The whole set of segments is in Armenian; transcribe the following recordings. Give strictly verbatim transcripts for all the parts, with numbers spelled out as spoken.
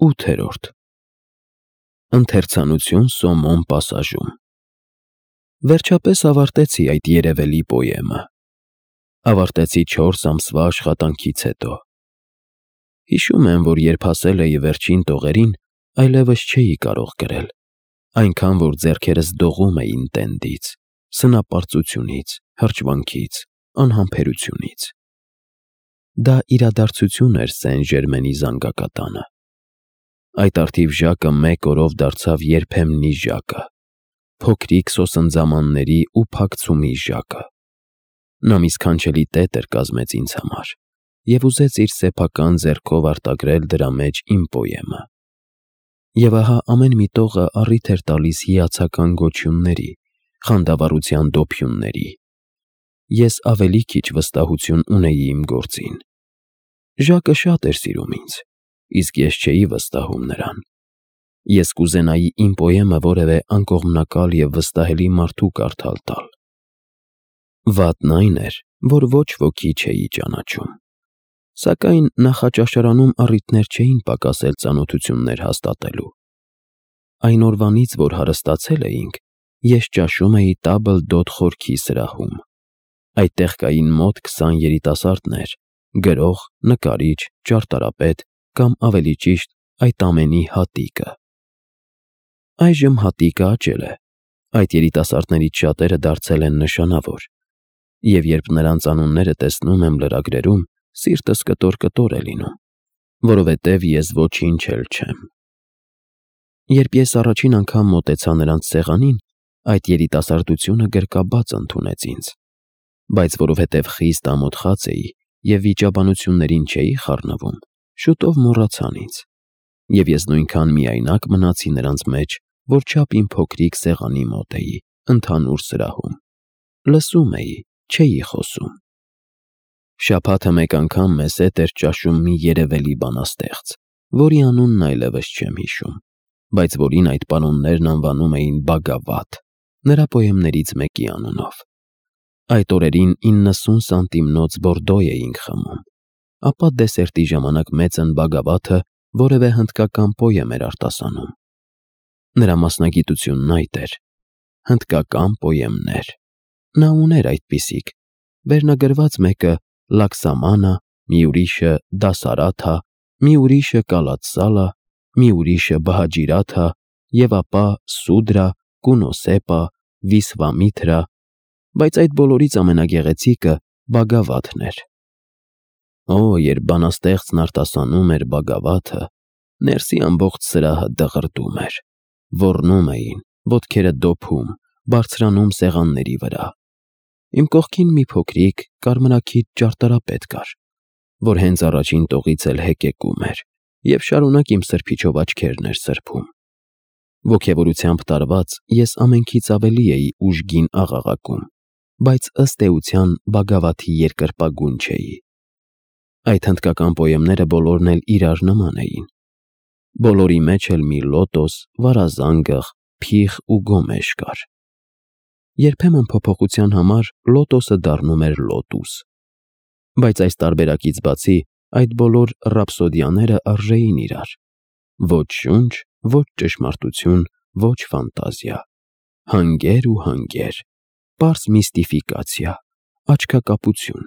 Ութերորդ Ընթերցանություն Սոմոն պասաժում Վերջապես ավարտեցի այդ երևելի պոեմը։ Ավարտեցի չորս ամսվա աշխատանքից հետո։ Հիշում եմ, որ երբ հասել էի վերջին տողերին, այլևս չէի կարող գրել, այնքան որ ձեռքերս դողում էին տենդից, սնապարծությունից, հրճվանքից, անհամբերությունից։ Դա իրադարձություն էր Սեն-Ժերմենի զանգակատանը։ Այդ արդիվ Ժակը մեկ օրով դարձավ երբեմնի Ժակը, փոքրիկ սոսնձամանների ու փակցումի Ժակը։ Նա մի սքանչելի տետր կազմեց ինձ համար և ուզեց իր սեփական ձեռքով արտագրել դրա մեջ իմ պոեմը։ Եվ ահա ամեն մի տողը առիթ էր տալիս հիացական գոչյունների, խանդավառության դոփյունների։ Ես ավելի քիչ վստահություն ունեի իմ գործին։ Ժակը շատ էր սիրում ինձ, իսկ ես չէի վստահում նրան։ Ես կուզենայի իմ պոեմը որևէ անկողմնակալ և վստահելի մարդու կարդալ տալ։ Վատն այն էր, որ ոչ ոքի չէի ճանաչում։ Սակայն նախաճաշարանում առիթներ չէին պակասել ծանոթություններ հաստատելու։ Այն օրվանից, որ հարստացել էինք, ես ճաշում էի Տաբլ-Դոթ խորքի սրահում։ Այդտեղ կային մոտ քսան երիտասարդներ՝ գրող, նկարիչ, ճարտարապետ կամ ավելի ճիշտ այդ ամենի հատիկը։ Այժմ հատիկը աճել է, այդ երիտասարդներից շատերը դարձել են նշանավոր, և երբ նրանց անունները տեսնում եմ լրագրերում, սիրտս կտոր-կտոր է լինում, որովհետև ես ոչինչ էլ չեմ։ Երբ ես առաջին անգամ մոտեցա նրանց սեղանին, այդ երիտասարդությունը գրկաբաց ընդունեց ինձ, բայց որովհետև խիստ ամոթխած էի և վիճաբանություններին չէի խառնվում, շուտով մոռացան ինձ, և ես նույնքան միայնակ մնացի նրանց մեջ, որչափ իմ փոքրիկ սեղանի մոտ էի, ընդհանուր սրահում։ Լսում էի, չէի խոսում։ Շաբաթը մեկ անգամ մեզ հետ էր ճաշում մի երևելի բանաստեղծ, որի անունն այլևս չեմ հիշում, բայց որին այդ պարոններն անվանում էին Բագավաթ, նրա պոեմներից մեկի անունով։ Այդ օրերին իննսուն սանտիմնոց բորդո էինք խմում, ապա դեսերտի ժամանակ մեծն Բագավաթը որևէ հնդկական պոեմ էր արտասանում։ Նրա մասնագիտությունն այդ էր՝ հնդկական պոեմներ։ Նա ուներ այդպիսիք, վերնագրված մեկը Լաքսամանա, մի ուրիշը Դասարաթա, մի ուրիշը Կալատսալա, մի ուրիշը Բհաջիրաթա և ապա Սուդրա, Կունոսեպա, Վիսվամիթրա, բայց այդ բոլորից ամենագեղեցիկը Բագավաթն էր։ Օ, երբ բանաստեղծն արտասանում էր Բագավաթը, ներսի ամբողջ սրահը դղրդում էր, ոռնում էին, ոտքերը դոփում, բարձրանում սեղանների վրա։ Իմ կողքին մի փոքրիկ, կարմրաքիթ ճարտարապետ կար, որ հենց առաջին տողից էլ հեկեկում էր և շարունակ իմ սրբիչով աչքերն էր սրբում։ Ոգևորությամբ տարված ես ամենքից ավելի էի ուժգին աղաղակում, բայց ըստ էության Բագավաթի երկրպագուն չէի։ Այդ հնդկական պոեմները բոլորն էլ իրար նման էին։ Բոլորի մեջ էլ մի լոտոս, վարազանգղ, փիղ ու գոմեշ կար։ Երբեմն փոփոխության համար լոտոսը դառնում էր լոտուս։ Բայց այս տարբերակից բացի, այդ բոլոր ռապսոդիաները արժեին իրար։ Ոչ շունչ, ոչ ճշմարտություն, ոչ ֆանտազիա։ Հանգեր ու հանգեր, պարզ միստիֆիկացիա, աչքակապություն։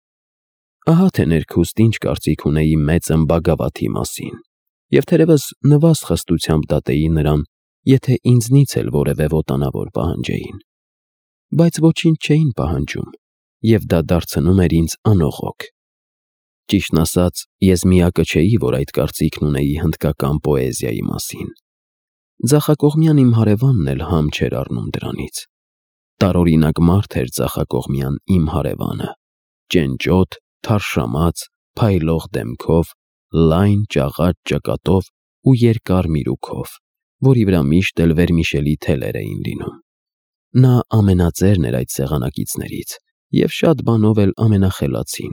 Ահա թե ներքուստ ինչ կարծիք ունեի մեծն Բագավաթի մասին, և թերևս նվազ խստությամբ դատեի նրան, եթե ինձնից էլ որևէ ոտանավոր պահանջեին։ Բայց ոչինչ չէին պահանջում, և դա դարձնում էր ինձ անողոք։ Ճիշտն ասած, ես միակը չէի, որ այդ կարծիքն ունեի հնդկական պոեզիայի մասին։ Ձախակողմյան իմ հարևանն էլ համ չէր առնում դրանից։ Տարօրինակ մարդ էր ձախակողմյան իմ հարևանը՝ ճենճոտ, թարշամած, փայլող դեմքով, լայն ճաղաճ ճակատով ու երկար միրուքով, որի վրա միշտ էլ վերմիշելի թելեր էին լինում։ Նա ամենածերն էր այդ սեղանակիցներից և շատ բանով էլ ամենախելացին։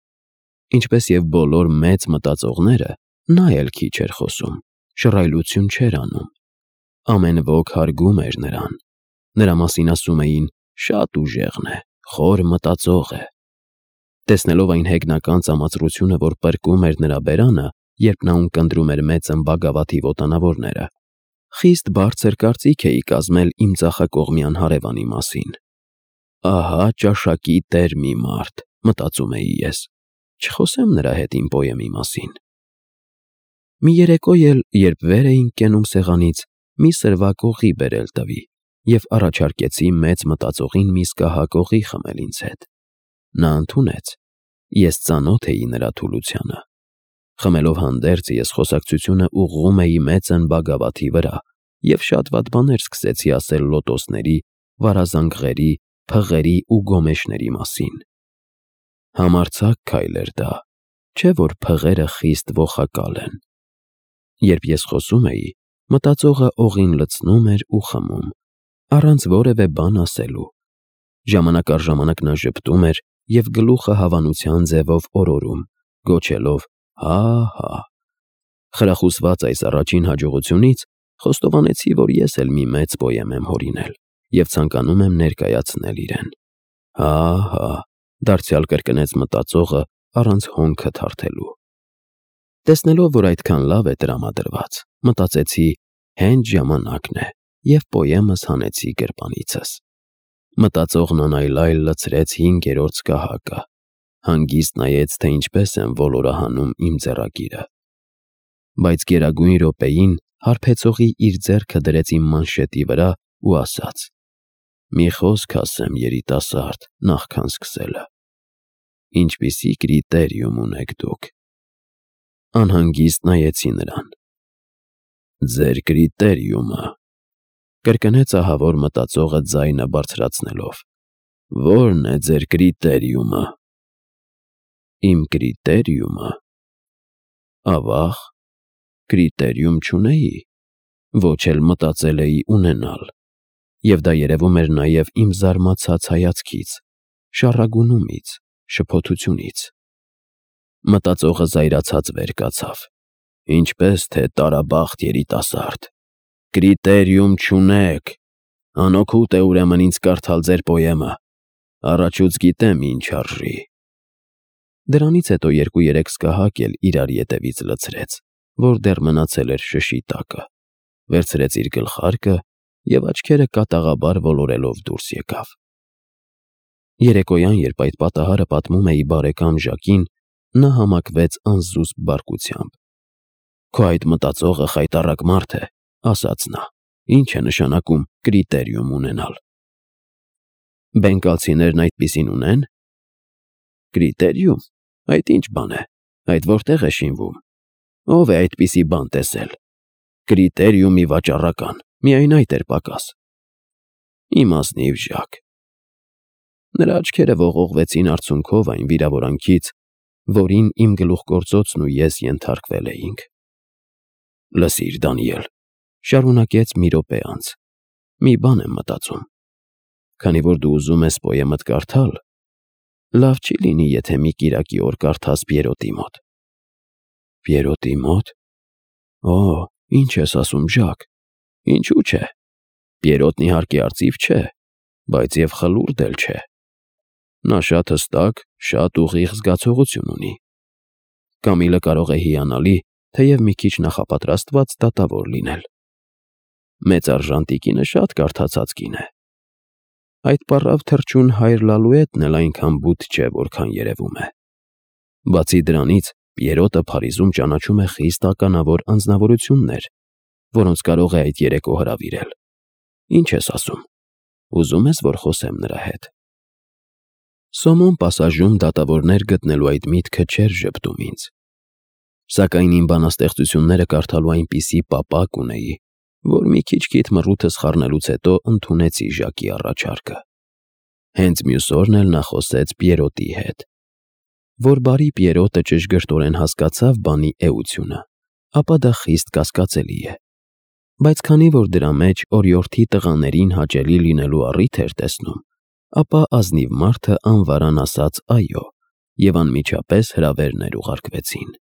Ինչպես և բոլոր մեծ մտածողները, նա էլ քիչ էր խոսում, շռայլություն չէր անում։ Ամեն ոք հարգում էր նրան։ Նրա մասին ասում էին. «Շատ ուժեղն է, խոր մտածող է»։ Տեսնելով այն հեգնական ծամածրությունը, որ պրկում էր նրա բերանը, երբ նա ունկնդրում էր մեծ ըմբագավաթի ոտանավորները, խիստ բարձր կարծիք էի կազմել իմ ձախակողմյան հարևանի մասին։ Ահա ճաշակի տեր մի մարդ, մտածում էի ես, չխոսեմ նրա հետ իմ պոեմի մասին։ Մի երեկո էլ, երբ վեր էինք կենում սեղանից, մի սրվակողի բերել տվի և առաջարկեցի մեծ մտածողին մի սկահակողի խմել ինձ հետ։ Նա ընդունեց, ես ծանոթ էի նրա թուլությանը։ Խմելով հանդերձ ես խոսակցությունը ուղղում էի մեծ ըմբագավաթի վրա և շատ վատ բաներ սկսեցի ասել լոտոսների, վարազանգղերի, փղերի ու գոմեշների մասին։ Համարձակ քայլ էր դա, չէ՞ որ փղերը խիստ ոխակալ են։ Երբ ես խոսում էի, մտածողը օղին լցնում էր ու խմում, առանց որևէ բան ասելու։ Ժամանակ առ ժամանակ նա ժպտում էր և գլուխը հավանության ձևով օրորում, գոչելով «հա՛֊հա»։ Խրախուսված այս առաջին հաջողությունից, խոստովանեցի, որ ես էլ մի մեծ պոեմ եմ հորինել և ցանկանում եմ ներկայացնել իրեն։ «Հա՛֊հա», դարձյալ կրկնեց մտածողը առանց հոնքը թարթելու։ Տեսնելով, որ այդքան լավ է տրամադրված, մտածեցի, հենց ժամանակն է, և պոեմս հանեցի գրպանիցս։ Մտածողն անայլայլ լցրեց հինգերորդ սկահակը, հանգիստ նայեց, թե ինչպես եմ ոլորահանում իմ ձեռագիրը։ Բայց գերագույն րոպեին հարբեցողի իր ձեռքը դրեց իմ մանշետի վրա ու ասաց. «Մի խոսք ասեմ, երիտասարդ, նախքան սկսելը. ինչպիսի կրիտերիում ունեք դուք»։ Անհանգիստ նայեցի նրան։ «Ձեր կրիտերիումը», կրկնեց ահավոր մտածողը ձայնը բարձրացնելով, «ո՞րն է ձեր կրիտերիումը»։ Իմ կրիտերիումը։ Ավա՞ղ, կրիտերիում չունեի, ոչ էլ մտածել էի ունենալ, և դա երևում էր նաև իմ զարմացած հայացքից, շառագունումից, շփոթությունից։ Մտածողը զայրացած վեր կացավ. «Ինչպես թե տարաբախտ երիտասարդ, կրիտերիում չունեք, անօգուտ է ուրեմն ինձ կարդալ ձեր պոեմը, առաջուց գիտեմ ինչ արժի»։ Դրանից հետո երկու-երեք սկահակ էլ իրար ետևից լցրեց, որ դեռ մնացել էր շշի տակը, վերցրեց իր գլխարկը և աչքերը կատաղաբար ոլորելով դուրս եկավ։ Երեկոյան, երբ այդ պատահարը պատմում էի բարեկամ Ժակին, նա համակվեց անզուսպ բարկությամբ։ «Քո այդ մտածողը խայտառակ մարդ է», ասաց նա, «ինչ է նշանակում կրիտերիում ունենալ»։ Բենգալցիներն այդպիսին ունե՞ն։ Կրիտերիում, այդ ինչ բան է, այդ որտե՞ղ է շինվում։ Ո՞վ է այդպիսի բան տեսել։ Կրիտերիումի վաճառական, միայն այդ էր պակաս։ Իմ ազնիվ Ժակ։ Նրա աչքերը ողողվեցին արցունքով այն վիրավորանքից, որին իմ գլուխգործոցն ու ես ենթարկվել էինք։ Լսիր, Դանիել, շարունակեց մի րոպե անց, մի բան եմ մտածում։ Քանի որ դու ուզում ես պոեմդ կարդալ, լավ չի լինի, եթե մի կիրակի օր կարդաս Պիերոտի մոտ։ Պիերոտի մոտ։ Օ, ինչ ես ասում, Ժակ, ինչու՞ չէ։ Պիերոտն իհարկե արծիվ չէ, բայց և խլուրդ էլ չէ։ Նա շատ հստակ, շատ ուղիղ զգացողություն ունի։ Կամիլը կարող է հիանալի, թեև մի քիչ նախապատրաստված դատավոր լինել։ Մեծ արժանտի կինը շատ կարդացած կին է։ Այդ պառավ թռչուն հայր Լալուետն էլ այնքան բութ չէ, որքան երևում է։ Բացի դրանից, Պիերոտը Փարիզում ճանաչում է խիստ ականավոր անձնավորություններ, որոնց կարող է այդ երեկո հրավիրել։ Ինչ ես ասում, ուզում ես, որ խոսեմ նրա հետ։ Սոմոն պասաժում դատավորներ գտնելու այդ միտքը չէր ժպտում ինձ։ Սակայն իմ բանաստեղծությունները կարդալու այնպիսի պապակ ունեի, որ մի քիչ-քիչ մռութս խառնելուց հետո ընդունեցի Ժակի առաջարկը։ Հենց մյուս օրն էլ նա խոսեց Պիերոտի հետ։ Որ բարի Պիերոտը ճշգրտորեն հասկացավ բանի էությունը, ապա դա խիստ կասկածելի է։ Բայց քանի որ դրա մեջ օրիորդի տղաներին հաճելի լինելու առիթ էր տեսնում, ապա ազնիվ մարդը անվարան ասաց այո, և անմիջապես հրավերներ ուղարկվեցին։